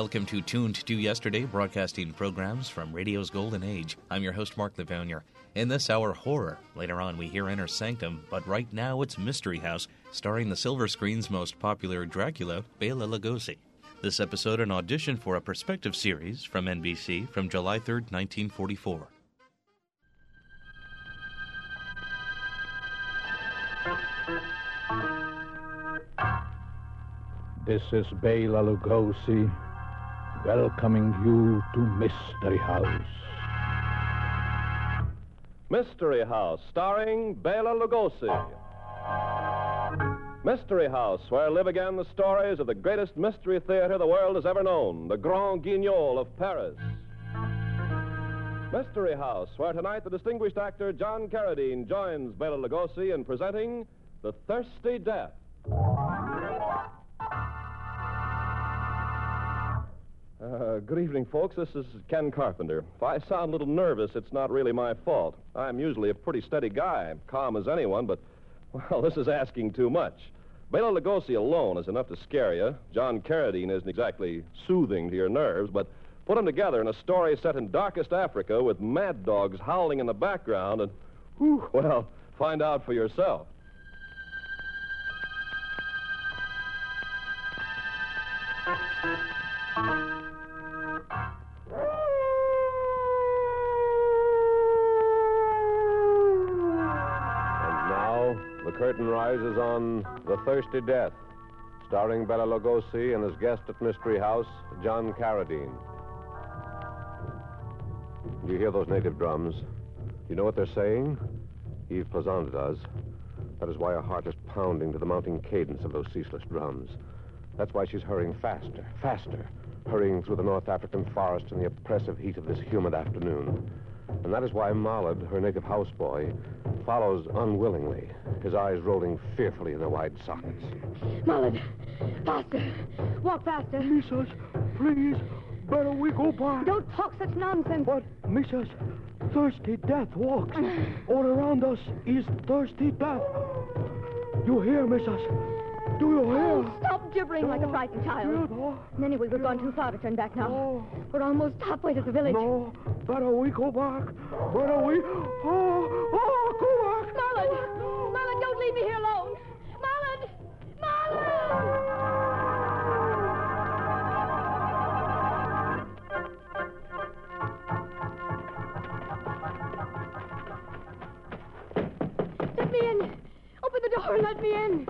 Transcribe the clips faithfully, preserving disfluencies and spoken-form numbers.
welcome to Tuned to Yesterday, broadcasting programs from radio's golden age. I'm your host, Mark Livounier. In this hour, horror. Later on, we hear Inner Sanctum, but right now it's Mystery House, starring the silver screen's most popular Dracula, Bela Lugosi. This episode an audition for a perspective series from N B C from July third, nineteen forty-four. This is Bela Lugosi, welcoming you to Mystery House. Mystery House, starring Bela Lugosi. Mystery House, where live again the stories of the greatest mystery theater the world has ever known, the Grand Guignol of Paris. Mystery House, where tonight the distinguished actor John Carradine joins Bela Lugosi in presenting The Thirsty Death. Uh, good evening, folks. This is Ken Carpenter. If I sound a little nervous, it's not really my fault. I'm usually a pretty steady guy, calm as anyone, but, well, this is asking too much. Bela Lugosi alone is enough to scare you. John Carradine isn't exactly soothing to your nerves, but put them together in a story set in darkest Africa with mad dogs howling in the background, and, whew, well, find out for yourself. The curtain rises on The Thirsty Death, starring Bela Lugosi and his guest at Mystery House, John Carradine. Do you hear those native drums? You know what they're saying? Eve Plazante does. That is why her heart is pounding to the mounting cadence of those ceaseless drums. That's why she's hurrying faster, faster, hurrying through the North African forest in the oppressive heat of this humid afternoon. And that is why Mollard, her native houseboy, follows unwillingly, his eyes rolling fearfully in their wide sockets. Mollard, faster. Walk faster. Missus, please, better we go back. Don't talk such nonsense. But, Missus, thirsty death walks. All around us is thirsty death. You hear, Missus? Do you hear? Oh, stop gibbering like a frightened child. No. Anyway, we've gone too far to turn back now. No. We're almost halfway to the village. No, better we go back. Better we... Oh, oh, go back. Mollard! Mollard, don't leave me here alone. Mollard! Mollard! Let me in. Open the door and let me in.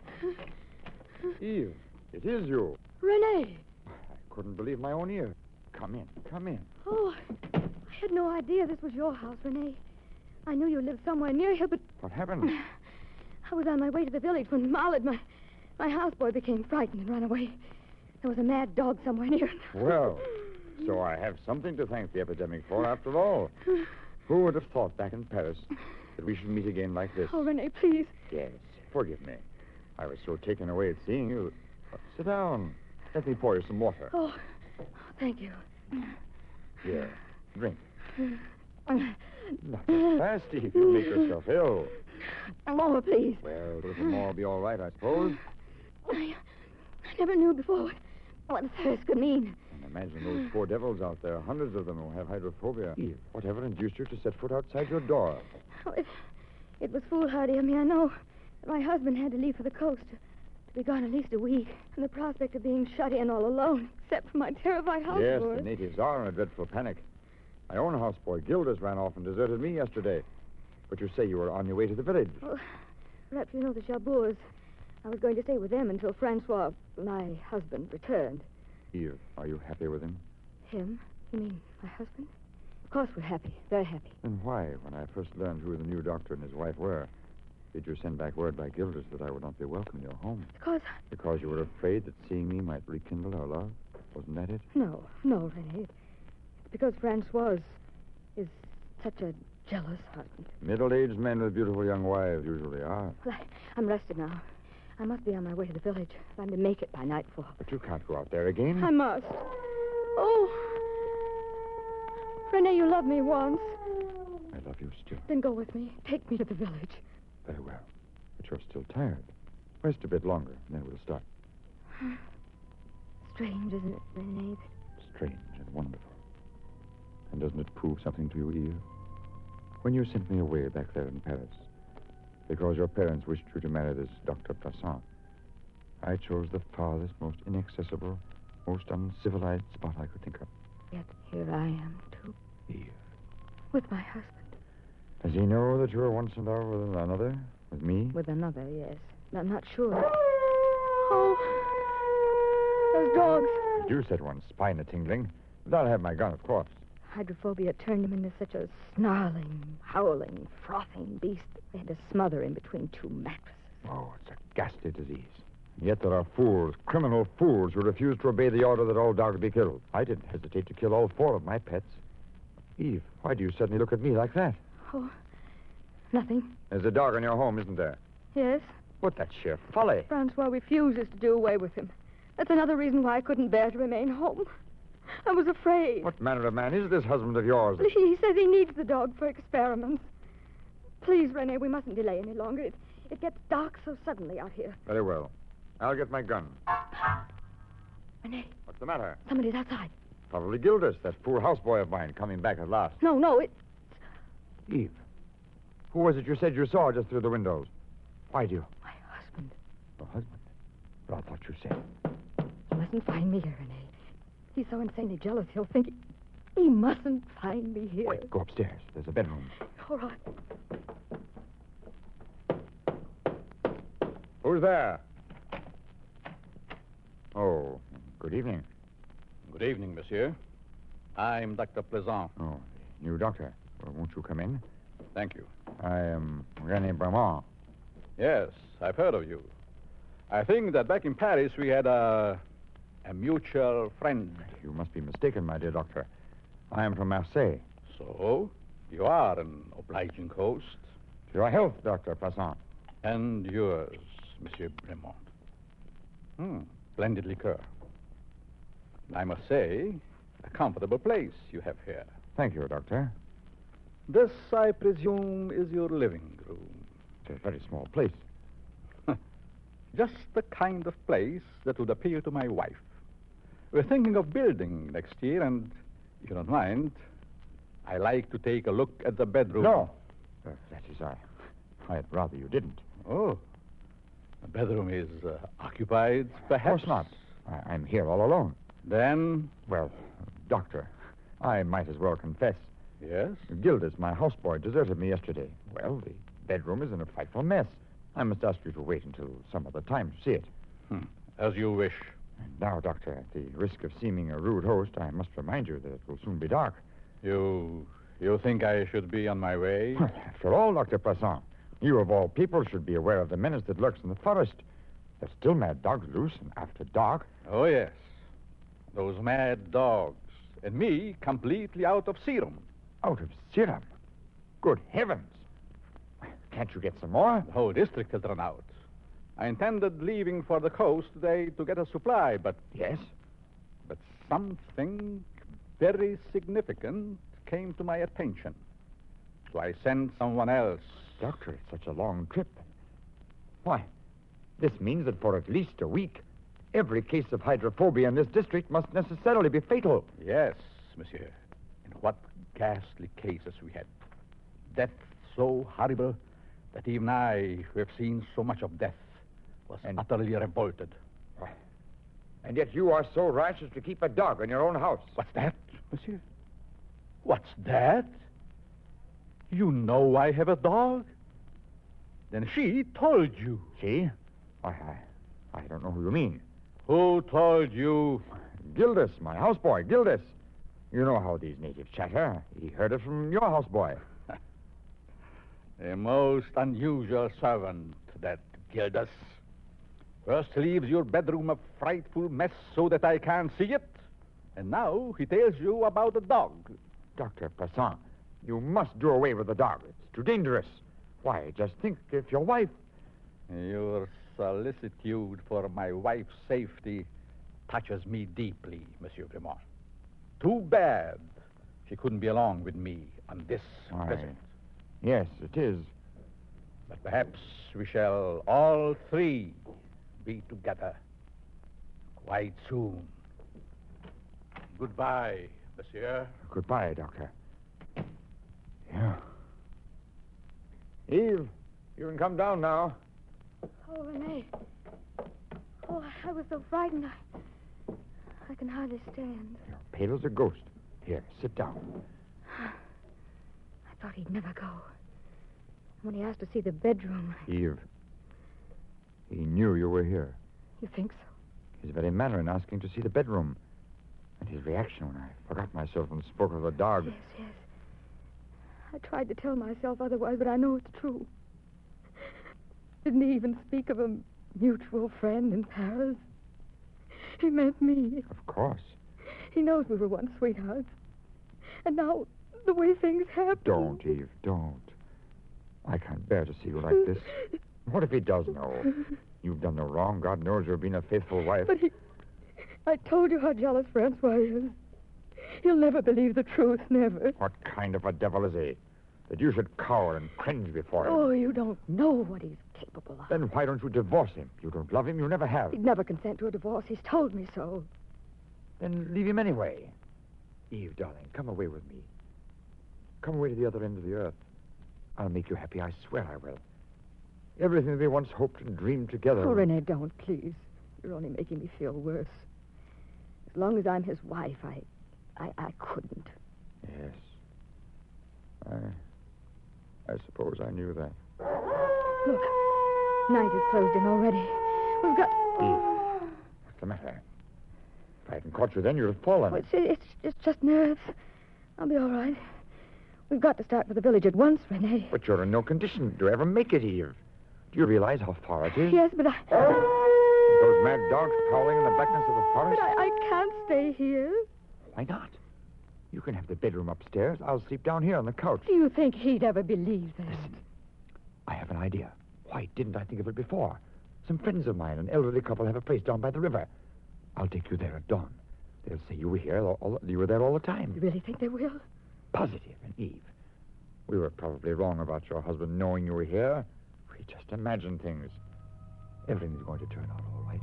Eve, it is you. Renee. I couldn't believe my own ears. Come in, come in. Oh, I had no idea this was your house, Renee. I knew you lived somewhere near here, but... What happened? I was on my way to the village when Mollard, my, my houseboy, became frightened and ran away. There was a mad dog somewhere near. Well, so I have something to thank the epidemic for, after all. Who would have thought back in Paris that we should meet again like this? Oh, Renee, please. Yes, forgive me. I was so taken away at seeing you. Uh, sit down. Let me pour you some water. Oh, thank you. Here, drink. Not so fast, Eve. You'll make yourself ill. More, please. Well, a little more will be all right, I suppose. I, I never knew before what thirst could mean. And imagine those poor devils out there, hundreds of them who have hydrophobia. Eve, whatever induced you to set foot outside your door? Oh, it, it was foolhardy of me, I know. My husband had to leave for the coast to, to be gone at least a week. And the prospect of being shut in all alone, except for my terrified houseboy. Yes, the natives are in a dreadful panic. My own houseboy, Gildas, ran off and deserted me yesterday. But you say you were on your way to the village. Well, perhaps you know the Chabours. I was going to stay with them until Francois, my husband, returned. Eve, are you happy with him? Him? You mean my husband? Of course we're happy. Very happy. Then why, when I first learned who the new doctor and his wife were, did you send back word by Gildas that I would not be welcome in your home? Because... Because you were afraid that seeing me might rekindle our love? Wasn't that it? No, no, Renee. It's because Francois is such a jealous husband. Middle-aged men with beautiful young wives usually are. Well, I, I'm rested now. I must be on my way to the village if I'm to make it by nightfall. But you can't go out there again. I must. Oh. Renee, you loved me once. I love you still. Then go with me. Take me to the village. Very well. But you're still tired. Rest a bit longer, and then we'll start. strange, isn't it, Rene? Strange and wonderful. And doesn't it prove something to you, Eve? When you sent me away back there in Paris, because your parents wished you to marry this Doctor Plassant, I chose the farthest, most inaccessible, most uncivilized spot I could think of. Yet here I am, too. Eve. With my husband. Does he know that you were once in love with another? With me? With another, yes. I'm not sure. Oh. Those dogs. You said one, spine a-tingling. But I'll have my gun, of course. Hydrophobia turned him into such a snarling, howling, frothing beast that they had to smother him between two mattresses. Oh, it's a ghastly disease. Yet there are fools, criminal fools, who refuse to obey the order that all dogs be killed. I didn't hesitate to kill all four of my pets. Eve, why do you suddenly look at me like that? Oh, nothing. There's a dog in your home, isn't there? Yes. What, that's sheer folly. Francois refuses to do away with him. That's another reason why I couldn't bear to remain home. I was afraid. What manner of man is this husband of yours? He he says he needs the dog for experiments. Please, Rene, we mustn't delay any longer. It, it gets dark so suddenly out here. Very well. I'll get my gun. Rene, What's the matter? somebody's outside. Probably Gildas, that poor houseboy of mine, coming back at last. No, no, it... Eve, who was it you said you saw just through the windows? Why do you? My husband. Your husband? But I thought you said. He mustn't find me here, Rene. He's so insanely jealous, he'll think... He, he mustn't find me here. Wait, go upstairs. There's a bedroom. All right. Who's there? Oh, good evening. Good evening, monsieur. I'm Doctor Plaisant. Oh, new doctor. Well, won't you come in? Thank you. I am René Bramont. Yes, I've heard of you. I think that back in Paris we had a, a mutual friend. You must be mistaken, my dear doctor. I am from Marseille. So, you are an obliging host. To your health, Doctor Plassant. And yours, Monsieur Bremont. Hmm, splendid liqueur. I must say, a comfortable place you have here. Thank you, Doctor. This, I presume, is your living room. It's a very small place. Just the kind of place that would appeal to my wife. We're thinking of building next year, and if you don't mind, I like to take a look at the bedroom. No. Uh, that is, I, I'd rather you didn't. Oh. The bedroom is uh, occupied, perhaps? Of course not. I, I'm here all alone. Then? Well, Doctor, I might as well confess. Yes? Gildas, my houseboy, deserted me yesterday. Well, the bedroom is in a frightful mess. I must ask you to wait until some other time to see it. Hmm. As you wish. And now, Doctor, at the risk of seeming a rude host, I must remind you that it will soon be dark. You... you think I should be on my way? After all, Doctor Plassant, you of all people should be aware of the menace that lurks in the forest. There's still mad dogs loose, and after dark... Oh, yes. Those mad dogs. And me completely out of serum. Out of serum? Good heavens. Can't you get some more? The whole district has run out. I intended leaving for the coast today to get a supply, but... Yes? But something very significant came to my attention. So I sent someone else. Doctor, it's such a long trip. Why, this means that for at least a week, every case of hydrophobia in this district must necessarily be fatal. Yes, monsieur. And what ghastly cases we had. Death so horrible that even I, who have seen so much of death, was And- utterly revolted. And yet you are so rash as to keep a dog in your own house. What's that, monsieur? What's that? You know I have a dog? Then she told you. See? Why, I, I don't know who you mean. Who told you? Gildas, my houseboy, Gildas. You know how these natives chatter. He heard it from your houseboy. A most unusual servant, that Gildas. First leaves your bedroom a frightful mess so that I can't see it. And now he tells you about a dog. Doctor Plassant, you must do away with the dog. It's too dangerous. Why, just think if your wife... Your solicitude for my wife's safety touches me deeply, Monsieur Bremont. Too bad she couldn't be along with me on this Why, visit. yes, it is. But perhaps we shall all three be together quite soon. Goodbye, monsieur. Goodbye, Doctor. Yeah. Eve, you can come down now. Oh, Renee. Oh, I was so frightened. I, I can hardly stand. You're pale as a ghost. Here, sit down. I thought he'd never go. When he asked to see the bedroom. I... Eve, he knew you were here. You think so? His very manner in asking to see the bedroom. And his reaction when I forgot myself and spoke of the dog. Yes, yes. I tried to tell myself otherwise, but I know it's true. Didn't he even speak of a mutual friend in Paris? He meant me. Of course. He knows we were once sweethearts. And now, the way things happen... Don't, Eve, don't. I can't bear to see you like this. What if he does know? You've done no wrong. God knows you've been a faithful wife. But he... I told you how jealous Francois is. He'll never believe the truth, never. What kind of a devil is he? That you should cower and cringe before him. Oh, you don't know what he's capable of. Then why don't you divorce him? You don't love him. You never have. He'd never consent to a divorce. He's told me so. Then leave him anyway. Eve, darling, come away with me. Come away to the other end of the earth. I'll make you happy. I swear I will. Everything we once hoped and dreamed together. Oh, Renee, don't, please. You're only making me feel worse. As long as I'm his wife, I... I, I couldn't. Yes. I... I suppose I knew that. Look. Night is closed in already. We've got... Eve, what's the matter? If I hadn't caught you then, you'd have fallen. Oh, it's, it's, it's just nerves. I'll be all right. We've got to start for the village at once, Renee. But you're in no condition to ever make it, Eve. Do you realize how far it is? Yes, but I... Those mad dogs prowling in the blackness of the forest? But I, I can't stay here. Why not? You can have the bedroom upstairs. I'll sleep down here on the couch. Do you think he'd ever believe that? Listen, I have an idea. Why didn't I think of it before? Some friends of mine, an elderly couple, have a place down by the river. I'll take you there at dawn. They'll say you were here, all, all, you were there all the time. You really think they will? Positive. And Eve, we were probably wrong about your husband knowing you were here. We just imagined things. Everything's going to turn out all right.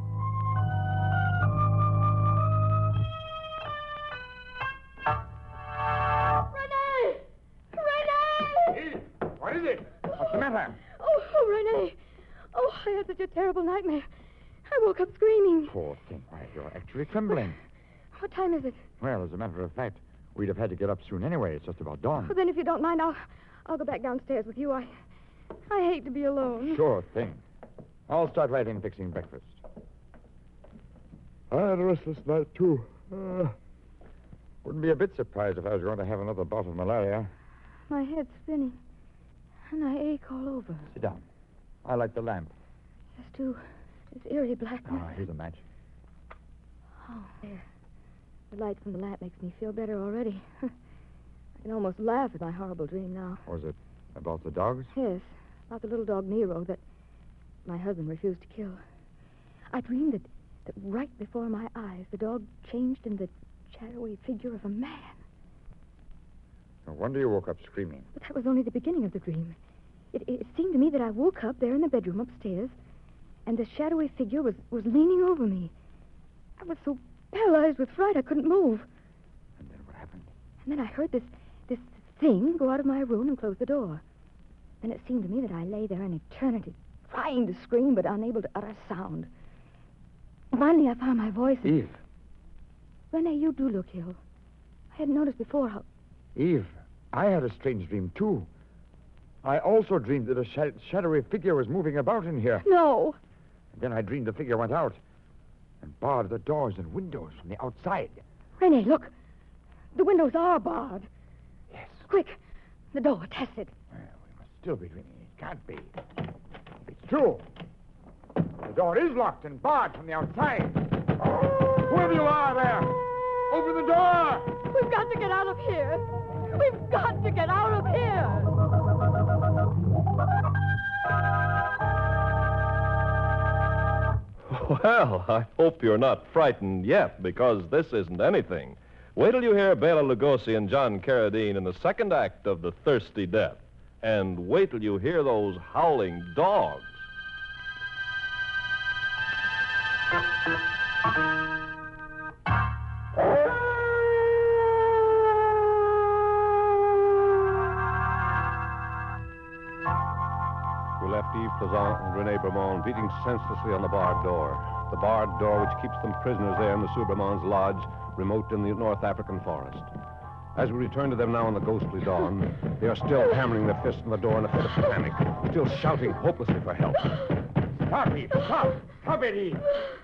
Renee! Renee! Eve, what is it? What's the matter? Oh, oh, Renee. Oh, I had such a terrible nightmare. I woke up screaming. Poor thing. Why, you're actually trembling. What time is it? Well, as a matter of fact, we'd have had to get up soon anyway. It's just about dawn. Well, then, if you don't mind, I'll, I'll go back downstairs with you. I, I hate to be alone. Sure thing. I'll start right in fixing breakfast. I had a restless night, too. Uh, wouldn't be a bit surprised if I was going to have another bout of malaria. My head's spinning, and I ache all over. Sit down. I light the lamp. Yes, too. This eerie blackness. Ah, here's a match. Oh, there. The light from the lamp makes me feel better already. I can almost laugh at my horrible dream now. Was it about the dogs? Yes, about the little dog Nero that my husband refused to kill. I dreamed that, that right before my eyes, the dog changed into the shadowy figure of a man. No wonder you woke up screaming. But that was only the beginning of the dream. It, it seemed to me that I woke up there in the bedroom upstairs, and the shadowy figure was, was leaning over me. I was so paralyzed with fright I couldn't move. And then what happened? And then I heard this, this thing go out of my room and close the door. Then it seemed to me that I lay there an eternity, trying to scream but unable to utter sound. Finally, I found my voice. And... Eve. Renee, you do look ill. I hadn't noticed before how... Eve, I had a strange dream, too. I also dreamed that a sh- shadowy figure was moving about in here. No. And then I dreamed the figure went out and barred the doors and windows from the outside. Renee, look. The windows are barred. Yes. Quick. The door, test it. Well, we must still be dreaming. It can't be. It's true. The door is locked and barred from the outside. Whoever you are there, open the door. We've got to get out of here. We've got to get out of here. Well, I hope you're not frightened yet, because this isn't anything. Wait till you hear Bela Lugosi and John Carradine in the second act of The Thirsty Death. And wait till you hear those howling dogs. Pesan and Rene Bremont beating senselessly on the barred door. The barred door which keeps them prisoners there in Monsieur Bremont's lodge, remote in the North African forest. As we return to them now in the ghostly dawn, they are still hammering their fists on the door in a fit of panic, still shouting hopelessly for help. Stop, Eve! Stop! Stop it, Eve!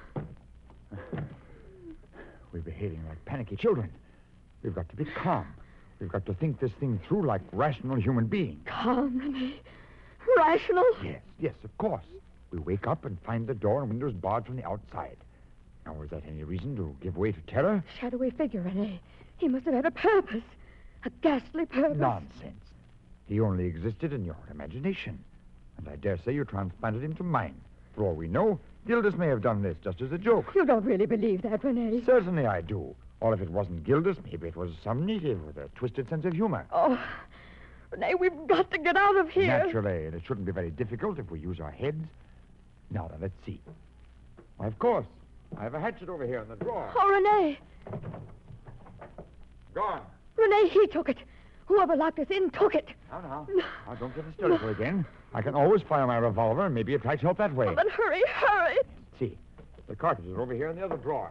We're behaving like panicky children. We've got to be calm. We've got to think this thing through like rational human beings. Calm, Rene. Rational? Yes, yes, of course. We wake up and find the door and windows barred from the outside. Now, is that any reason to give way to terror? Shadowy figure, Rene. He must have had a purpose. A ghastly purpose. Nonsense. He only existed in your imagination. And I dare say you transplanted him to mine. For all we know, Gildas may have done this just as a joke. You don't really believe that, Rene. Certainly I do. Or if it wasn't Gildas, maybe it was some native with a twisted sense of humor. Oh, Rene, we've got to get out of here. Naturally, and it shouldn't be very difficult if we use our heads. Now then, let's see. Why, of course. I have a hatchet over here in the drawer. Oh, Rene. Gone. Rene, he took it. Whoever locked us in took it. Now, now. Now, don't get hysterical again. I can always fire my revolver, and maybe it tries help that way. Oh, then hurry, hurry. See, the cartridges are over here in the other drawer.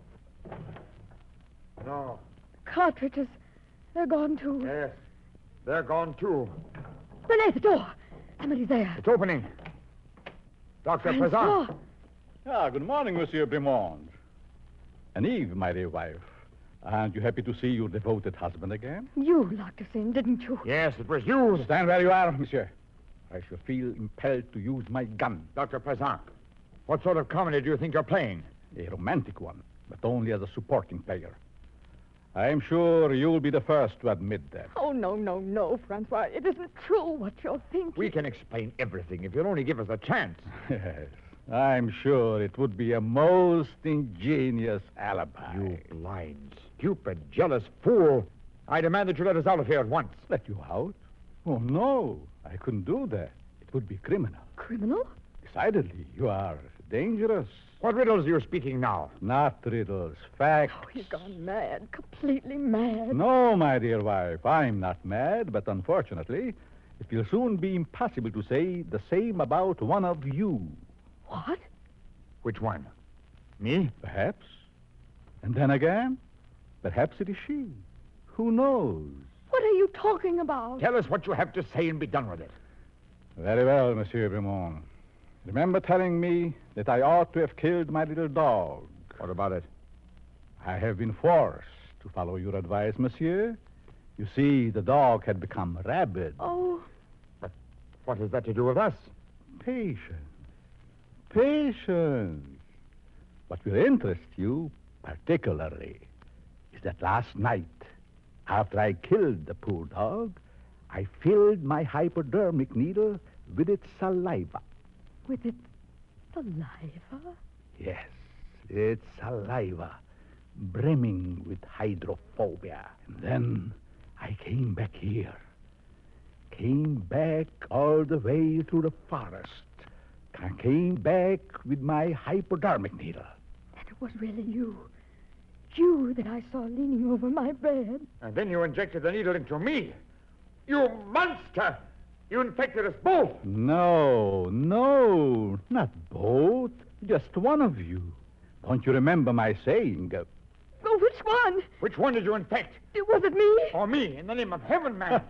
No. Cartridges. They're gone, too. Yes. They're gone, too. Rene, the door. Somebody's there. It's opening. Doctor Francois. Pesan. Ah, good morning, Monsieur Bremont. And Eve, my dear wife. Aren't you happy to see your devoted husband again? You locked us in, didn't you? Yes, it was you. Stand where you are, monsieur. I shall feel impelled to use my gun. Doctor Pesan, what sort of comedy do you think you're playing? A romantic one, but only as a supporting player. I am sure you'll be the first to admit that. Oh, no, no, no, Francois. It isn't true what you're thinking. We can explain everything if you'll only give us a chance. Yes, I'm sure it would be a most ingenious alibi. You blind, stupid, jealous fool. I demand that you let us out of here at once. Let you out? Oh, no. I couldn't do that. It would be criminal. Criminal? Decidedly. You are dangerous. What riddles are you speaking now? Not riddles. Facts. Oh, he's gone mad. Completely mad. No, my dear wife. I'm not mad, but unfortunately, it will soon be impossible to say the same about one of you. What? Which one? Me? Perhaps. And then again, perhaps it is she. Who knows? What are you talking about? Tell us what you have to say and be done with it. Very well, Monsieur Bremont. Remember telling me that I ought to have killed my little dog. What about it? I have been forced to follow your advice, monsieur. You see, the dog had become rabid. Oh. But what has that to do with us? Patience. Patience. What will interest you particularly is that last night, after I killed the poor dog, I filled my hypodermic needle with its saliva. With its saliva? Yes, its saliva, brimming with hydrophobia. And then I came back here. Came back all the way through the forest. I came back with my hypodermic needle. And it was really you. You that I saw leaning over my bed. And then you injected the needle into me. You monster! You infected us both. No, no, not both. Just one of you. Don't you remember my saying? Uh, Oh, which one? Which one did you infect? It was it me? Or me, in the name of heaven, man?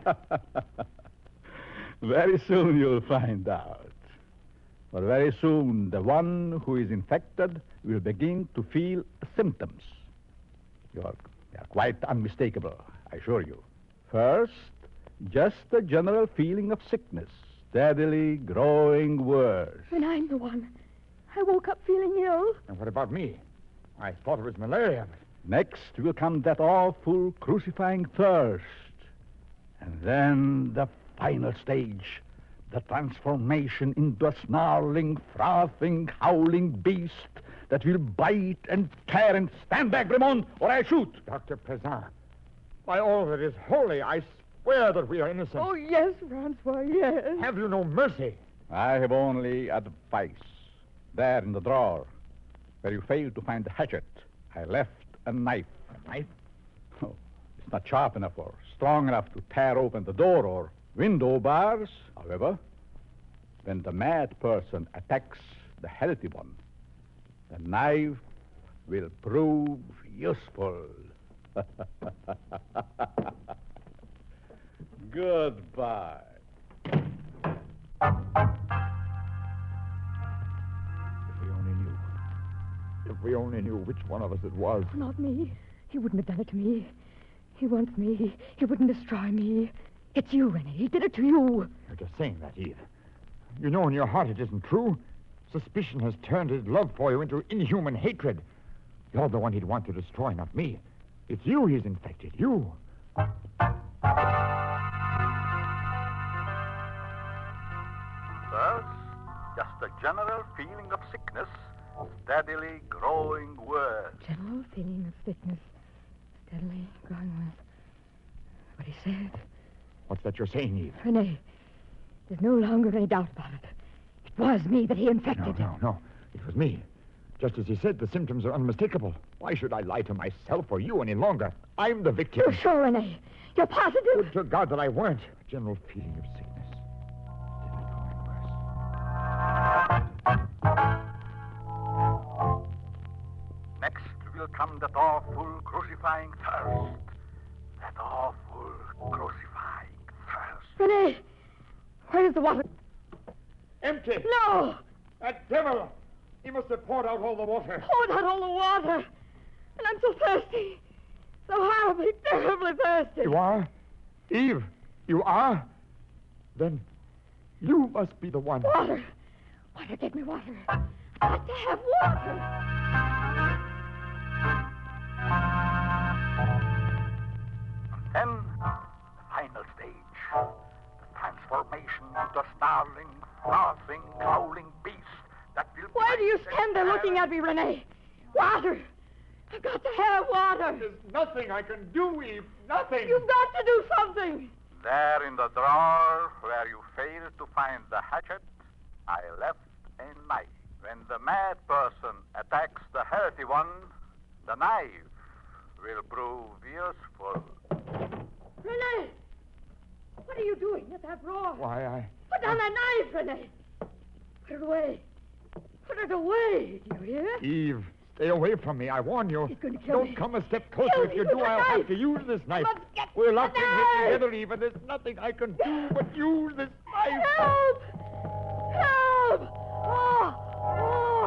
Very soon you'll find out. But very soon, the one who is infected will begin to feel symptoms. You're, you're quite unmistakable, I assure you. First, just a general feeling of sickness, steadily growing worse. Then I'm the one. I woke up feeling ill. And what about me? I thought it was malaria. Next will come that awful crucifying thirst. And then the final stage, the transformation into a snarling, frothing, howling beast that will bite and tear and stand back, Bremont, or I shoot. Doctor Pesan, by all that is holy, I swear that we are innocent. Oh, yes, Francois, yes. Have you no mercy? I have only advice. There in the drawer, where you failed to find the hatchet, I left a knife. A knife? Oh, it's not sharp enough or strong enough to tear open the door or window bars. However, when the mad person attacks the healthy one, the knife will prove useful. Goodbye. If we only knew. If we only knew which one of us it was. Not me. He wouldn't have done it to me. He wants me. He wouldn't destroy me. It's you, Rennie. He did it to you. You're just saying that, Eve. You know in your heart it isn't true. Suspicion has turned his love for you into inhuman hatred. You're the one he'd want to destroy, not me. It's you he's infected. You. Thus, just a general feeling of sickness, steadily growing worse. General feeling of sickness. Steadily growing worse. What he said. What's that you're saying, Eve? Renee, there's no longer any doubt about it. It was me that he infected. No, no, no. It was me. Just as he said, the symptoms are unmistakable. Why should I lie to myself or you any longer? I'm the victim. You're sure, Renee? You're positive? Would to God that I weren't. A general feeling of sickness. Steadily growing worse. Next will come that awful crucifying thirst. That awful crucifying thirst. Renee, where is the water? Empty. No! That devil! He must have poured out all the water. Poured out all the water. And I'm so thirsty. So horribly, terribly thirsty. You are? Eve, you are? Then you must be the one. Water. Water, get me water. I've got to have water. Then, the final stage. The transformation into a snarling, frothing, growling beast that will... Why do you stand there looking at me, Renee? Water. I've got to have water. There's nothing I can do, Eve. Nothing. You've got to do something. There in the drawer where you failed to find the hatchet, I left a knife. When the mad person attacks the healthy one, the knife will prove useful. Renee! What are you doing at that drawer? Why, I... Put down that knife, Renee. Put it away. Put it away. Do you hear? Eve, stay away from me. I warn you. He's going to kill Don't me. come a step closer. Kill If me you with do, the I'll knife. have to use this knife. must get We're the locked in here knife. together, Eve, and there's nothing I can do but use this knife. Help! Help! Oh! Oh!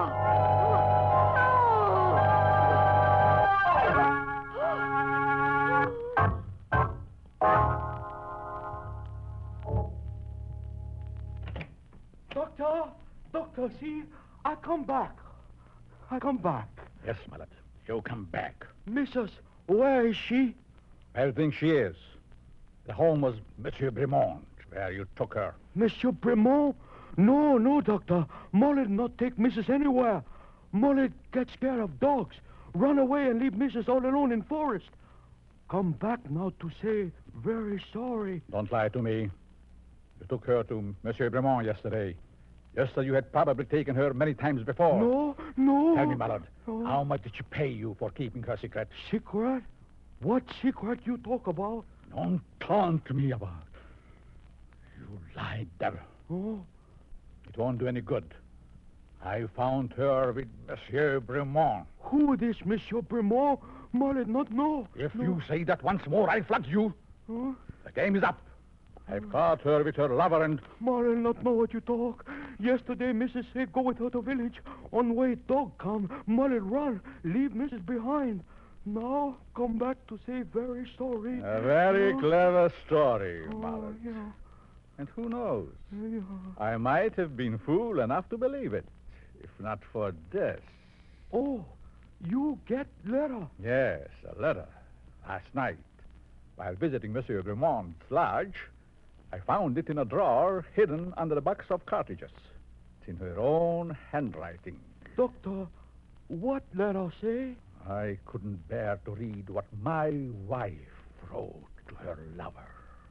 Doctor, doctor, see, I come back. I come back. Yes, my lad. You come back. Missus, where is she? I think she is. The home was Monsieur Bremont, where you took her. Monsieur Bremont? No, no, doctor. Molly not take Missus anywhere. Molly get scared of dogs. Run away and leave Missus all alone in forest. Come back now to say very sorry. Don't lie to me. You took her to Monsieur Bremont yesterday. Yesterday you had probably taken her many times before. No, no. Tell me, my lad, No. how much did she pay you for keeping her secret? Secret? What secret you talk about? Don't taunt me about. You lied, devil. Oh, It won't do any good. I found her with Monsieur Bremont. who this Monsieur Bremont? Molly not know. If No. you say that once more, I'll flog you. Huh? The game is up. I've caught her with her lover and... Molly not know what you talk. Yesterday, Missus say go with her to village. On way, dog come. Molly run. Leave Missus behind. Now, come back to say very sorry. A very Oh. clever story, Oh, Mallet. yeah, And who knows? yeah. I might have been fool enough to believe it, if not for this. Oh, you get letter. Yes, a letter. Last night, while visiting Monsieur Bremont's lodge, I found it in a drawer hidden under a box of cartridges. It's in her own handwriting. Doctor, what letter say? I couldn't bear to read what my wife wrote to her lover.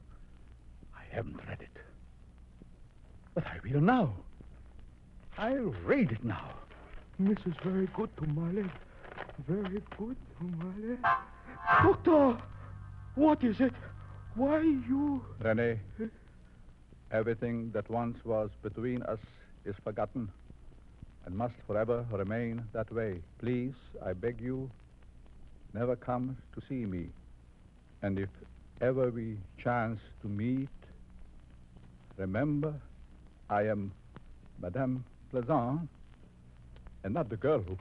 I haven't read it. But I will now. I'll read it now. Missus very good to Molly. Very good to Molly. Doctor, what is it? Why you... Rene, Everything that once was between us is forgotten and must forever remain that way. Please, I beg you, never come to see me. And if ever we chance to meet, remember, I am Madame Plaisant, and not the girl who...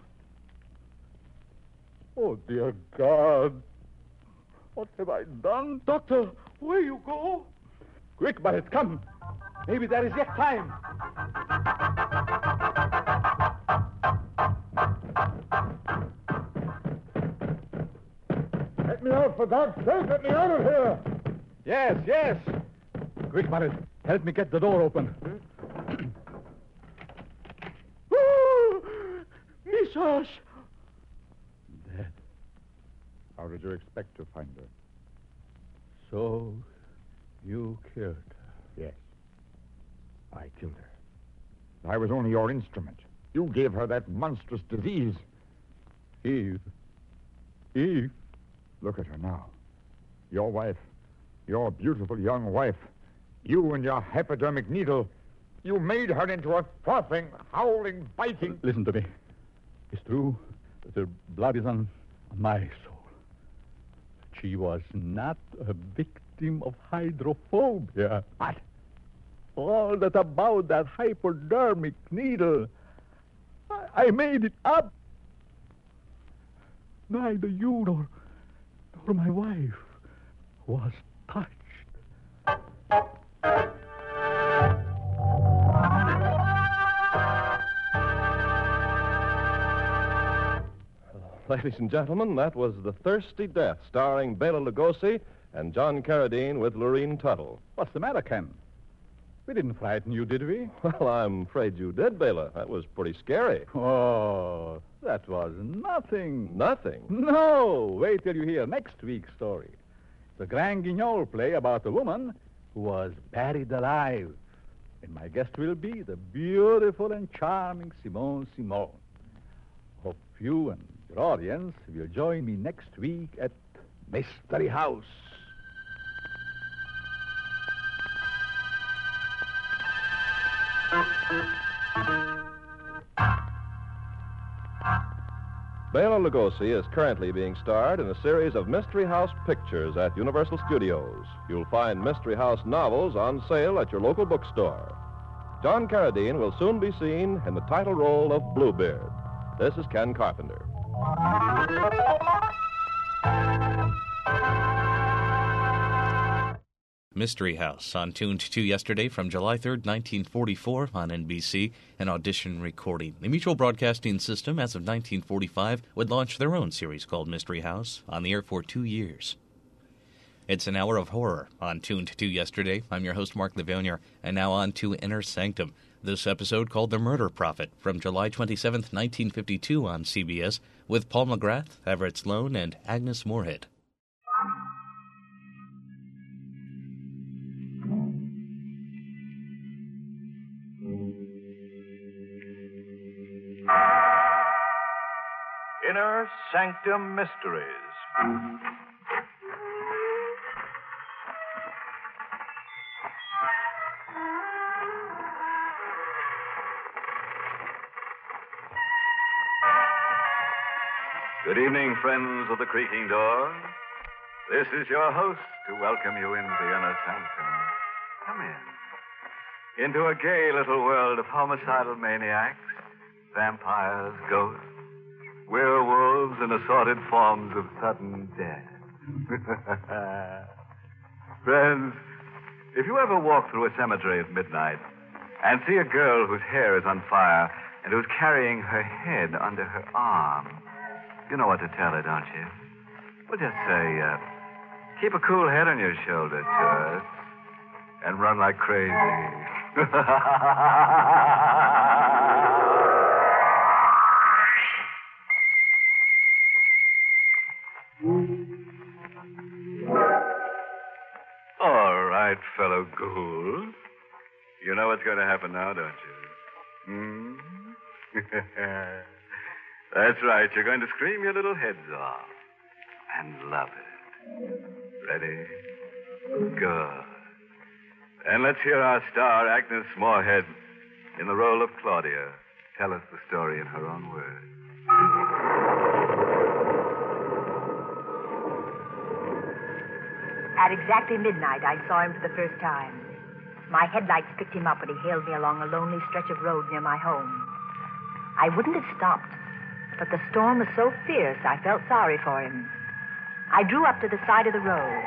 Oh, dear God. What have I done? Doctor, where you go? Quick, Barrett, come. Maybe there is yet time. Let me out, for God's sake. Let me out of here. Yes, yes. Quick, Barrett. Help me get the door open. Oh, Missus! Dead. How did you expect to find her? So, you killed her. Yes. I killed her. I was only your instrument. You gave her that monstrous disease. Eve. Eve. Look at her now. Your wife. Your beautiful young wife. You and your hypodermic needle. You made her into a frothing, howling, biting... Listen to me. It's true that her blood is on my soul. She was not a victim of hydrophobia. What? All that about that hypodermic needle. I, I made it up. Neither you nor, nor my wife was touched. Ladies and gentlemen, that was The Thirsty Death, starring Bela Lugosi and John Carradine with Lurene Tuttle. What's the matter, Ken? We didn't frighten you, did we? Well, I'm afraid you did, Bela. That was pretty scary. Oh, that was nothing. Nothing? No. Wait till you hear next week's story. The Grand Guignol play about a woman who was buried alive. And my guest will be the beautiful and charming Simone Simone. Hope you and your audience will join me next week at Mystery House. Bela Lugosi is currently being starred in a series of Mystery House pictures at Universal Studios. You'll find Mystery House novels on sale at your local bookstore. John Carradine will soon be seen in the title role of Bluebeard. This is Ken Carpenter. Mystery House, on Tuned to yesterday from July third, nineteen forty-four on N B C, an audition recording. The Mutual Broadcasting System, as of nineteen forty-five, would launch their own series called Mystery House, on the air for two years. It's an hour of horror on Tuned to yesterday. I'm your host, Mark Livonia, and now on to Inner Sanctum. This episode called The Murder Prophet, from July twenty-seventh, nineteen fifty-two on C B S, with Paul McGrath, Everett Sloane, and Agnes Moorehead. Inner Sanctum Mysteries. Good evening, friends of the creaking door. This is your host to welcome you into the Inner Sanctum. Come in. Into a gay little world of homicidal maniacs, vampires, ghosts, werewolves, and assorted forms of sudden death. Friends, if you ever walk through a cemetery at midnight and see a girl whose hair is on fire and who's carrying her head under her arm, you know what to tell her, don't you? Well, just say, uh, keep a cool head on your shoulder, Toots, and run like crazy. All right, fellow ghouls. You know what's going to happen now, don't you? Hmm? That's right. You're going to scream your little heads off. And love it. Ready? Good. And let's hear our star, Agnes Moorehead, in the role of Claudia, tell us the story in her own words. At exactly midnight, I saw him for the first time. My headlights picked him up and he hailed me along a lonely stretch of road near my home. I wouldn't have stopped, but the storm was so fierce I felt sorry for him. I drew up to the side of the road.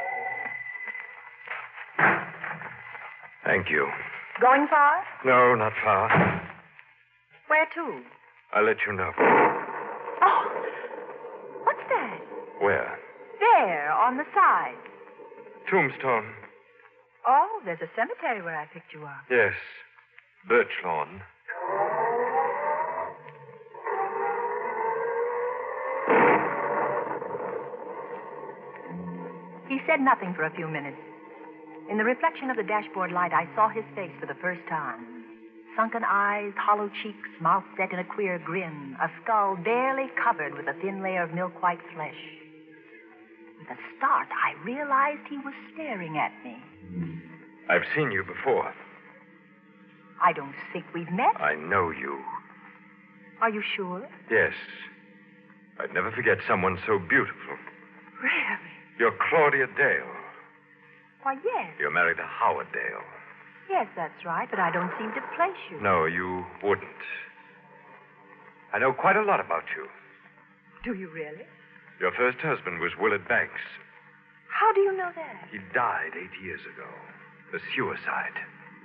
Thank you. Going far? No, not far. Where to? I'll let you know. Oh, what's that? Where? There, on the side. Tombstone. Oh, there's a cemetery where I picked you up. Yes. Birch lawn. He said nothing for a few minutes. In the reflection of the dashboard light, I saw his face for the first time. Sunken eyes, hollow cheeks, mouth set in a queer grin, a skull barely covered with a thin layer of milk-white flesh. With a start, I realized he was staring at me. I've seen you before. I don't think we've met. I know you. Are you sure? Yes. I'd never forget someone so beautiful. Really? You're Claudia Dale. Why, yes. You're married to Howard Dale. Yes, that's right, but I don't seem to place you. No, you wouldn't. I know quite a lot about you. Do you really? Your first husband was Willard Banks. How do you know that? He died eight years ago. A suicide.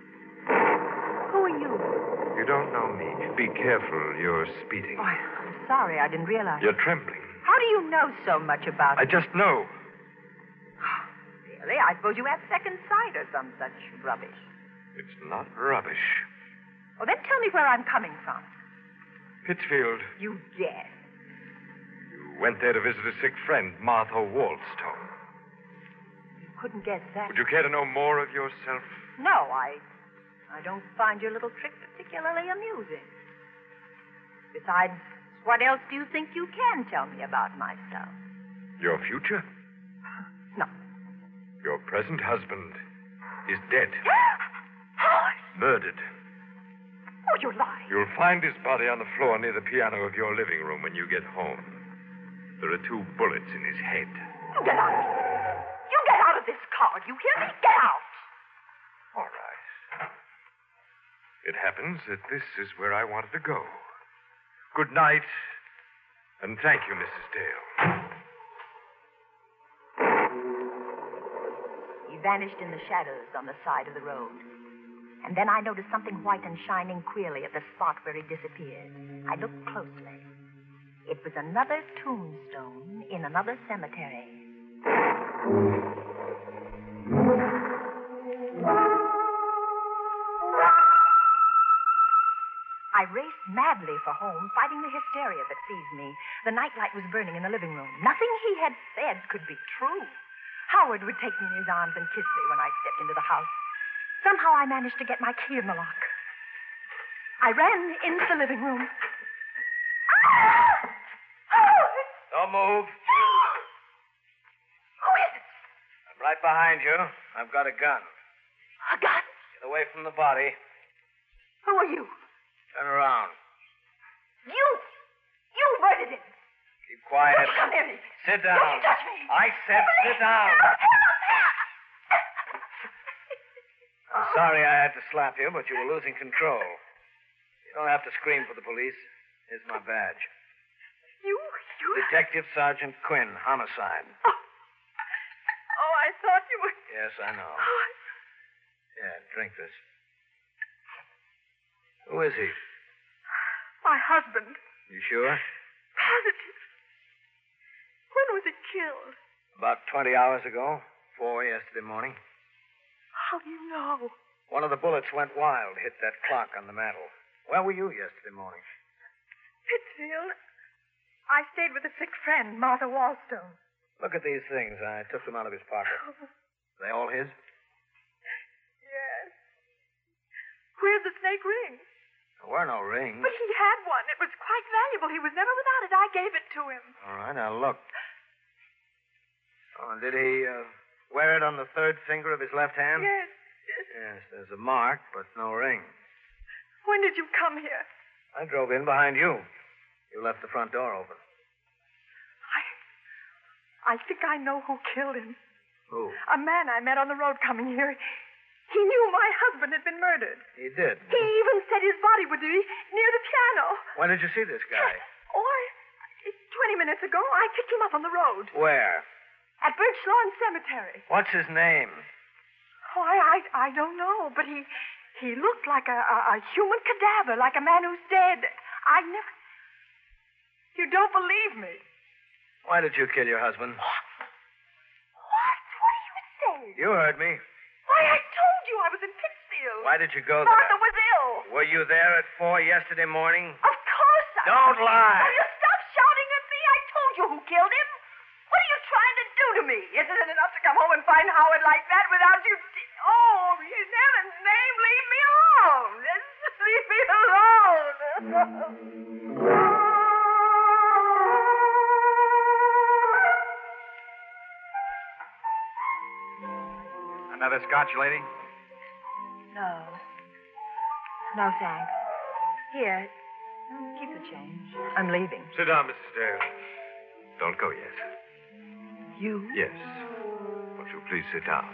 Who are you? You don't know me. Be careful. You're speeding. Oh, I'm sorry. I didn't realize. You're trembling. How do you know so much about I me? just know. Really? I suppose you have second sight or some such rubbish. It's not rubbish. Well, then tell me where I'm coming from. Pittsfield. You guess. You went there to visit a sick friend, Martha Wallstone. You couldn't guess that. Would you care to know more of yourself? No, I... I don't find your little trick particularly amusing. Besides, what else do you think you can tell me about myself? Your future? No. Your present husband is dead. Howard! Murdered. Oh, you're lying. You'll find his body on the floor near the piano of your living room when you get home. There are two bullets in his head. You get out of here. You get out of this car. Do you hear me? Get out. All right. It happens that this is where I wanted to go. Good night, and thank you, Missus Dale. He vanished in the shadows on the side of the road. And then I noticed something white and shining queerly at the spot where he disappeared. I looked closely. It was another tombstone in another cemetery. I raced madly for home, fighting the hysteria that seized me. The nightlight was burning in the living room. Nothing he had said could be true. Howard would take me in his arms and kiss me when I stepped into the house. Somehow I managed to get my key in the lock. I ran into the living room. Ah! Howard! Don't move. Who is it? I'm right behind you. I've got a gun. A gun? Get away from the body. Who are you? Turn around. You! You murdered him! Keep quiet. Don't come near me. Sit down. Don't touch me. I said sit down. I'm sorry I had to slap you, but you were losing control. You don't have to scream for the police. Here's my badge. You, you... Detective Sergeant Quinn, homicide. Oh, oh I thought you were... Yes, I know. Oh, I... Yeah, drink this. Who is he? My husband. You sure? Positive. When was he killed? About twenty hours ago. Four yesterday morning. How do you know? One of the bullets went wild, hit that clock on the mantel. Where were you yesterday morning? Pittsfield. I stayed with a sick friend, Martha Wallstone. Look at these things. I took them out of his pocket. Oh. Are they all his? Yes. Where's the snake ring? There were no rings. But he had one. It was quite valuable. He was never without it. I gave it to him. All right, now look. Oh, and did he uh, wear it on the third finger of his left hand? Yes. Yes, there's a mark, but no ring. When did you come here? I drove in behind you. You left the front door open. I think I know who killed him. Who? A man I met on the road coming here. He knew my husband had been murdered. He did. He even said his body would be near the piano. When did you see this guy? Oh, I, twenty minutes ago, I picked him up on the road. Where? At Birch Lawn Cemetery. What's his name? Oh, I, I, I don't know, but he he looked like a, a, a human cadaver, like a man who's dead. I never... You don't believe me. Why did you kill your husband? What? What? What do you say? You heard me. Why, I told you I was in Pittsfield. Why did you go Martha there? was ill. Were you there at four yesterday morning? Of course I Don't was. lie. Will you stop shouting at me? I told you who killed him. What are you trying to do to me? Isn't it enough to come home and find Howard like that without you... Oh, in heaven's name, leave me alone. Just leave me alone. Another scotch, lady? No. No, thanks. Here, keep the change. I'm leaving. Sit down, Missus Dale. Don't go yet. You? Yes. Won't you please sit down?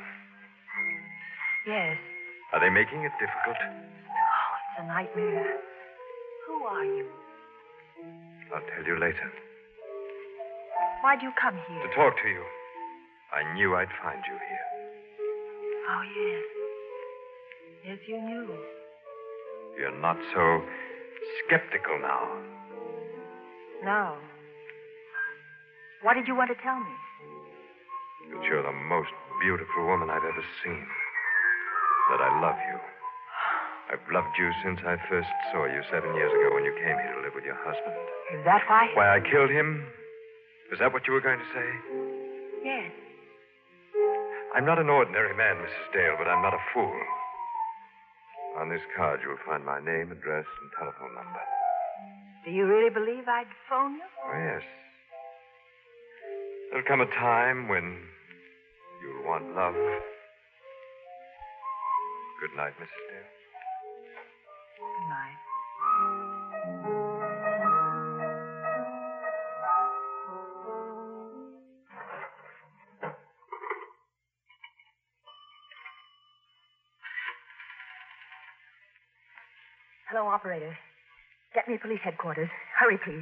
Yes. Are they making it difficult? Oh, it's a nightmare. Who are you? I'll tell you later. Why'd you come here? To talk to you. I knew I'd find you here. Oh, yes. Yes, you knew. You're not so skeptical now. No. What did you want to tell me? That you're the most beautiful woman I've ever seen. That I love you. I've loved you since I first saw you seven years ago when you came here to live with your husband. Is that why? Why I killed him? Is that what you were going to say? Yes. I'm not an ordinary man, Missus Dale, but I'm not a fool. On this card, you'll find my name, address, and telephone number. Do you really believe I'd phone you? Oh, yes. There'll come a time when you'll want love. Good night, Missus Dale. Good night. Hello, operator. Get me police headquarters. Hurry, please.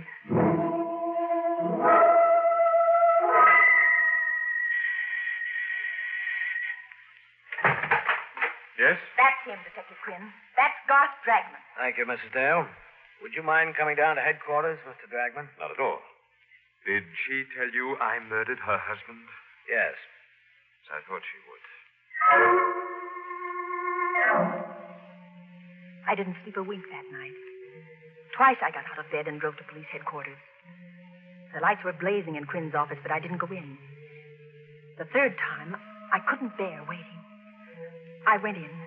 Yes? That's him, Detective Quinn. That's Garth Dragman. Thank you, Missus Dale. Would you mind coming down to headquarters, Mister Dragman? Not at all. Did she tell you I murdered her husband? Yes. As I thought she would. I didn't sleep a wink that night. Twice I got out of bed and drove to police headquarters. The lights were blazing in Quinn's office, but I didn't go in. The third time, I couldn't bear waiting. I went in.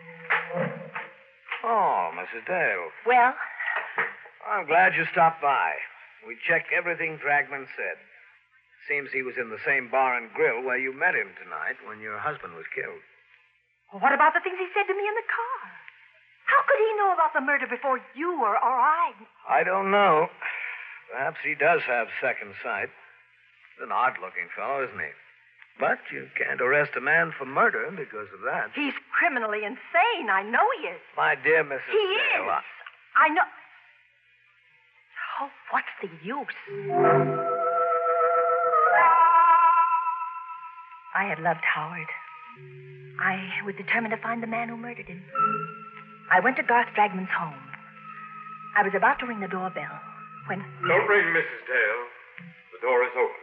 Oh, Missus Dale. Well? I'm glad you stopped by. We checked everything Dragman said. Seems he was in the same bar and grill where you met him tonight when your husband was killed. Well, what about the things he said to me in the car? How could he know about the murder before you or, or I? I don't know. Perhaps he does have second sight. He's an odd-looking fellow, isn't he? But you can't arrest a man for murder because of that. He's criminally insane. I know he is. My dear Missus He Dale, is. I... I know. Oh, what's the use? I had loved Howard. I was determined to find the man who murdered him. I went to Garth Dragman's home. I was about to ring the doorbell when... Don't ring, Missus Dale. The door is open.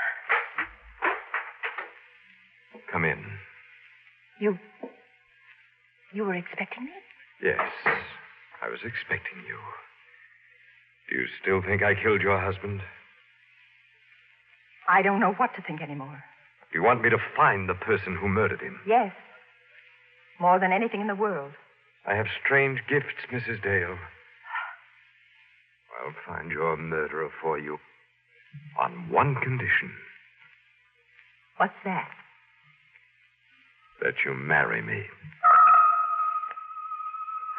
Come in. You... You were expecting me? Yes, I was expecting you. Do you still think I killed your husband? I don't know what to think anymore. Do you want me to find the person who murdered him? Yes. More than anything in the world. I have strange gifts, Missus Dale. I'll find your murderer for you on one condition. What's that? That you marry me.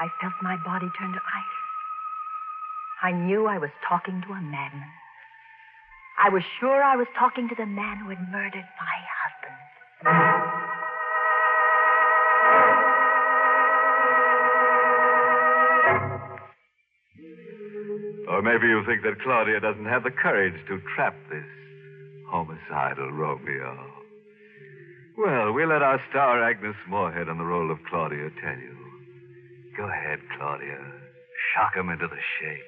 I felt my body turn to ice. I knew I was talking to a madman. I was sure I was talking to the man who had murdered my husband. Or maybe you think that Claudia doesn't have the courage to trap this homicidal Romeo. Well, we'll let our star Agnes Moorehead on the role of Claudia tell you. Go ahead, Claudia. Shock him into the shakes.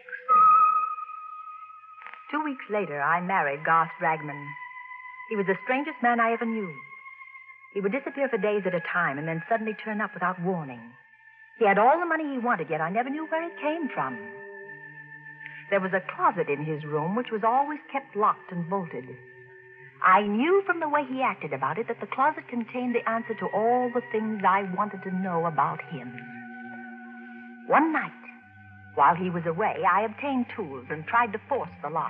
Two weeks later, I married Garth Dragman. He was the strangest man I ever knew. He would disappear for days at a time and then suddenly turn up without warning. He had all the money he wanted, yet I never knew where it came from. There was a closet in his room which was always kept locked and bolted. I knew from the way he acted about it that the closet contained the answer to all the things I wanted to know about him. One night, while he was away, I obtained tools and tried to force the lock.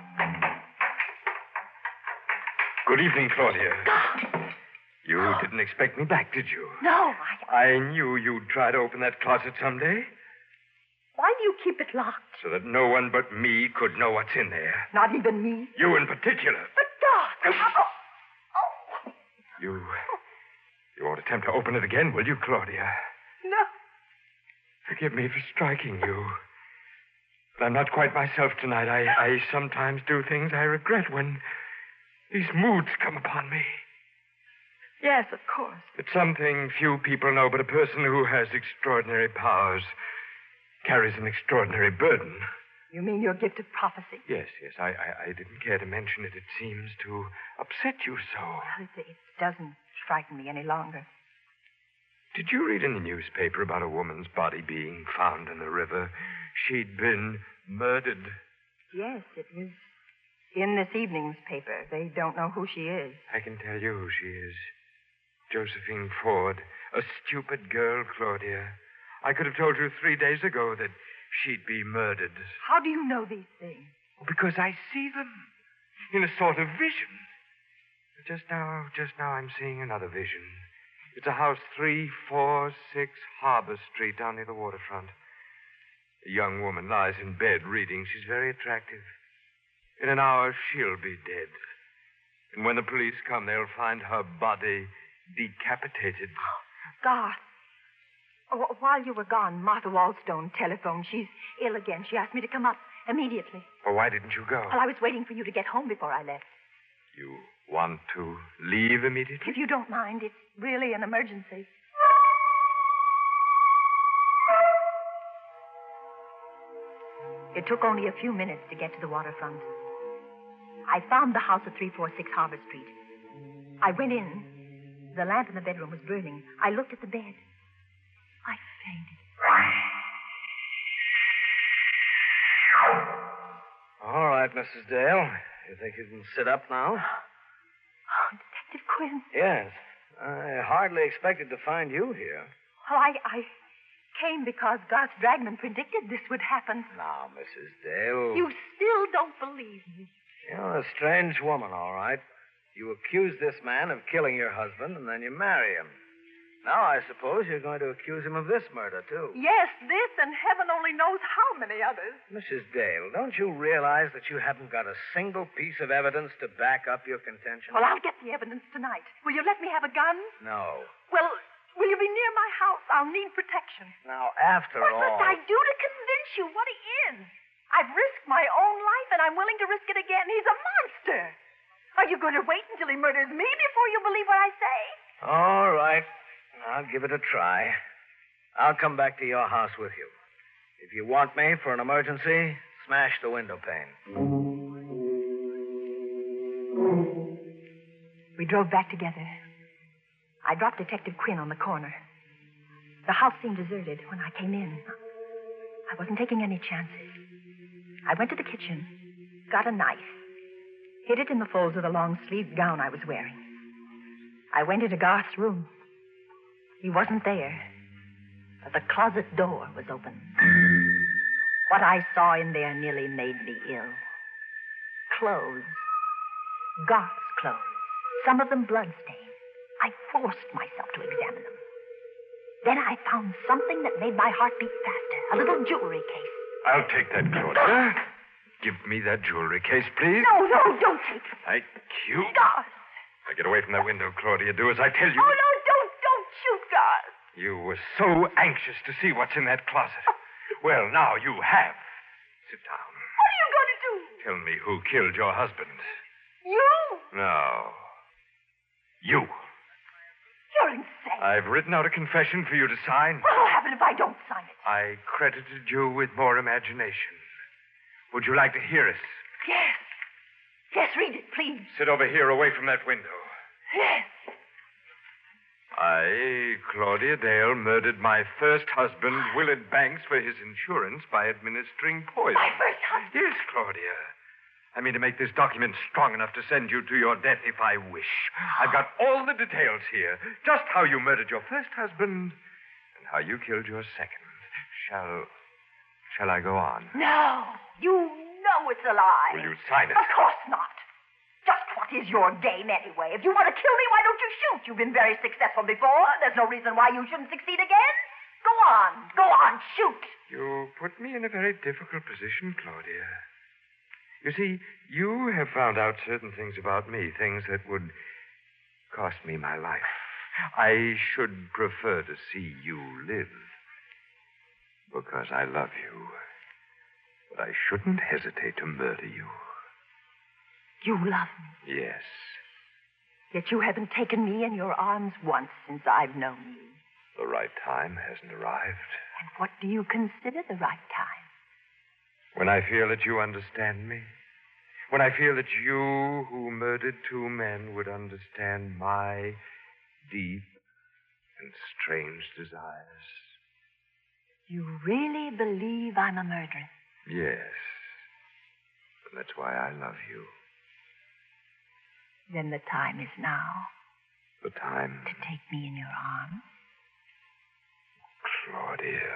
Good evening, Claudia. You didn't expect me back, did you? No, I... I knew you'd try to open that closet someday. Why do you keep it locked? So that no one but me could know what's in there. Not even me? You in particular. But, Doc... Oh, oh. You... You won't attempt to open it again, will you, Claudia? No. Forgive me for striking you. But I'm not quite myself tonight. I, I sometimes do things I regret when these moods come upon me. Yes, of course. It's something few people know, but a person who has extraordinary powers carries an extraordinary burden. You mean your gift of prophecy? Yes, yes. I, I, I didn't care to mention it. It seems to upset you so. Well, it, it doesn't frighten me any longer. Did you read in the newspaper about a woman's body being found in the river? She'd been murdered. Yes, it was in this evening's paper. They don't know who she is. I can tell you who she is. Josephine Ford. A stupid girl, Claudia. I could have told you three days ago that she'd be murdered. How do you know these things? Because I see them in a sort of vision. Just now, just now I'm seeing another vision. It's a house three, four, six, Harbor Street down near the waterfront. A young woman lies in bed reading. She's very attractive. In an hour, she'll be dead. And when the police come, they'll find her body decapitated. Garth. Oh, while you were gone, Martha Wallstone telephoned. She's ill again. She asked me to come up immediately. Well, why didn't you go? Well, I was waiting for you to get home before I left. You want to leave immediately? If you don't mind, it's really an emergency. It took only a few minutes to get to the waterfront. I found the house at three forty-six Harbor Street. I went in. The lamp in the bedroom was burning. I looked at the bed. I fainted. All right, Missus Dale. You think you can sit up now? Oh, Detective Quinn. Yes. I hardly expected to find you here. Well, I, I came because Garth Dragman predicted this would happen. Now, Missus Dale. You still don't believe me. You're a strange woman, all right. You accuse this man of killing your husband, and then you marry him. Now, I suppose you're going to accuse him of this murder, too. Yes, this, and heaven only knows how many others. Missus Dale, don't you realize that you haven't got a single piece of evidence to back up your contention? Well, I'll get the evidence tonight. Will you let me have a gun? No. Well, will you be near my house? I'll need protection. Now, after what all... What must I do to convince you what he is? I've risked my own life, and I'm willing to risk it again. He's a monster. Are you going to wait until he murders me before you believe what I say? All right. I'll give it a try. I'll come back to your house with you. If you want me for an emergency, smash the window pane. We drove back together. I dropped Detective Quinn on the corner. The house seemed deserted when I came in. I wasn't taking any chances. I went to the kitchen, got a knife, hid it in the folds of the long-sleeved gown I was wearing. I went into Garth's room. He wasn't there, but the closet door was open. What I saw in there nearly made me ill. Clothes. Garth's clothes. Some of them blood-stained. I forced myself to examine them. Then I found something that made my heart beat faster. A little jewelry case. I'll take that, Claudia. Give me that jewelry case, please. No, no, don't take it. Thank you. Garth. Now get away from that window, Claudia. Do as I tell you. Oh, no, don't, don't shoot, Garth. You were so anxious to see what's in that closet. Well, now you have. Sit down. What are you going to do? Tell me who killed your husband. You? No. You. You're insane. I've written out a confession for you to sign. What'll happen if I don't sign it? I credited you with more imagination. Would you like to hear it? Yes. Yes, read it, please. Sit over here away from that window. Yes. I, Claudia Dale, murdered my first husband, Willard Banks, for his insurance by administering poison. My first husband? Yes, Claudia. I mean to make this document strong enough to send you to your death if I wish. I've got all the details here. Just how you murdered your first husband and how you killed your second. Shall... shall I go on? No. You know it's a lie. Will you sign it? Of course not. Just what is your game anyway? If you want to kill me, why don't you shoot? You've been very successful before. There's no reason why you shouldn't succeed again. Go on. Go on. Shoot. You put me in a very difficult position, Claudia. You see, you have found out certain things about me, things that would cost me my life. I should prefer to see you live because I love you. But I shouldn't hesitate to murder you. You love me? Yes. Yet you haven't taken me in your arms once since I've known you. The right time hasn't arrived. And what do you consider the right time? When I feel that you understand me. When I feel that you, who murdered two men, would understand my deep and strange desires. You really believe I'm a murderer? Yes. And that's why I love you. Then the time is now. The time... to take me in your arms? Claudia...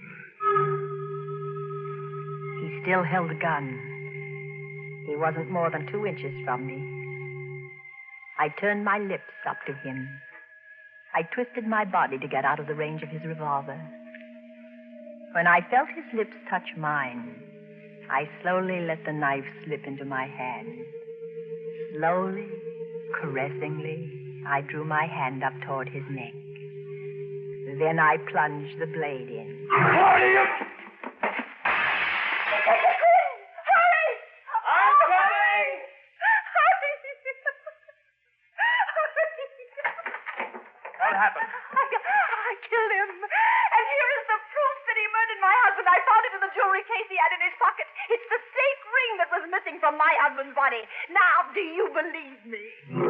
He still held the gun. He wasn't more than two inches from me. I turned my lips up to him. I twisted my body to get out of the range of his revolver. When I felt his lips touch mine, I slowly let the knife slip into my hand. Slowly, caressingly, I drew my hand up toward his neck. Then I plunged the blade in. Claudia! What happened? I, I killed him. And here is the proof that he murdered my husband. I found it in the jewelry case he had in his pocket. It's the snake ring that was missing from my husband's body. Now, do you believe me?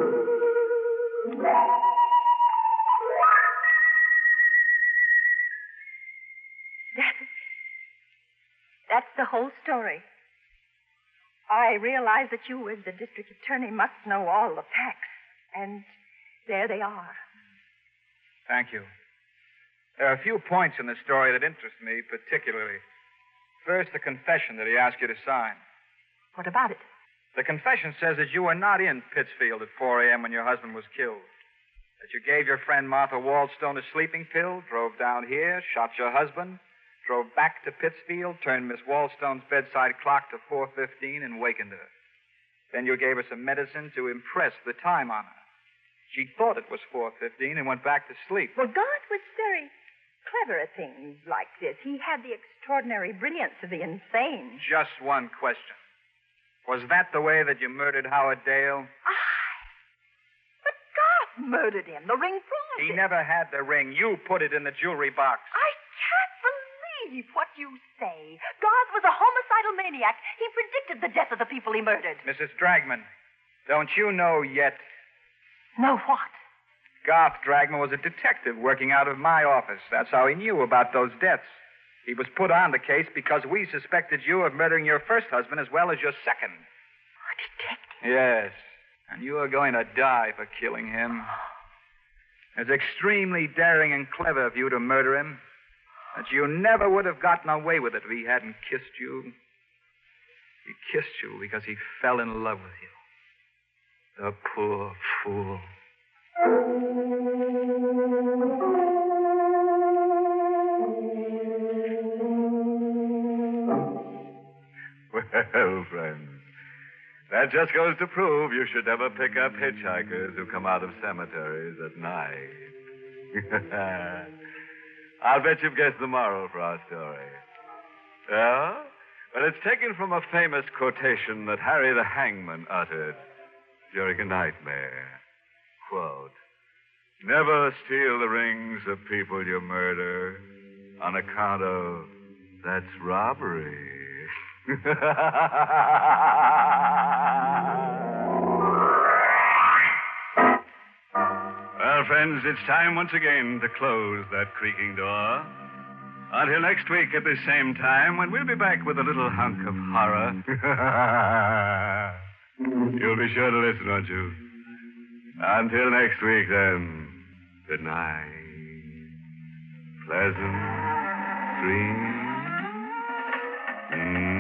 That's, that's the whole story. I realize that you, as the district attorney, must know all the facts. And there they are. Thank you. There are a few points in the story that interest me particularly. First, the confession that he asked you to sign. What about it? The confession says that you were not in Pittsfield at four a.m. when your husband was killed. That you gave your friend Martha Waldstone a sleeping pill, drove down here, shot your husband, drove back to Pittsfield, turned Miss Waldstone's bedside clock to four fifteen, and wakened her. Then you gave her some medicine to impress the time on her. She thought it was four fifteen and went back to sleep. Well, God was very clever at things like this. He had the extraordinary brilliance of the insane. Just one question. Was that the way that you murdered Howard Dale? I? But God murdered him. The ring proves He it. never had the ring. You put it in the jewelry box. I can't believe what you say. God was a homicidal maniac. He predicted the death of the people he murdered. Missus Dragman, don't you know yet? Know what? Garth Dragman was a detective working out of my office. That's how he knew about those deaths. He was put on the case because we suspected you of murdering your first husband as well as your second. A detective? Yes. And you are going to die for killing him. It's extremely daring and clever of you to murder him. But you never would have gotten away with it if he hadn't kissed you. He kissed you because he fell in love with you. The poor fool. Well, friends, that just goes to prove you should never pick up hitchhikers who come out of cemeteries at night. I'll bet you've guessed the moral for our story. Yeah? Well, it's taken from a famous quotation that Harry the Hangman uttered during a nightmare. Quote, "Never steal the rings of people you murder on account of that's robbery." Well, friends, it's time once again to close that creaking door. Until next week at the same time, when we'll be back with a little hunk of horror. You'll be sure to listen, won't you? Until next week, then, good night. Pleasant dreams. Mm.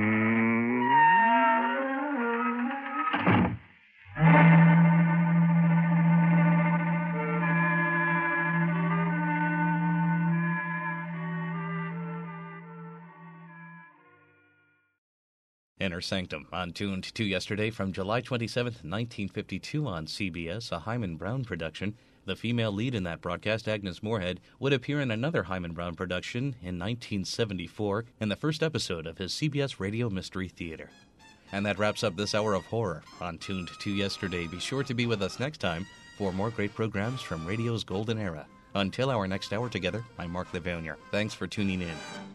Inner Sanctum, on Tuned to Yesterday from July twenty-seventh, nineteen fifty-two on C B S, a Hyman Brown production. The female lead in that broadcast, Agnes Moorehead, would appear in another Hyman Brown production in nineteen seventy-four in the first episode of his C B S Radio Mystery Theater. And that wraps up this hour of horror on Tuned to Yesterday. Be sure to be with us next time for more great programs from radio's golden era. Until our next hour together, I'm Mark Levonier. Thanks for tuning in.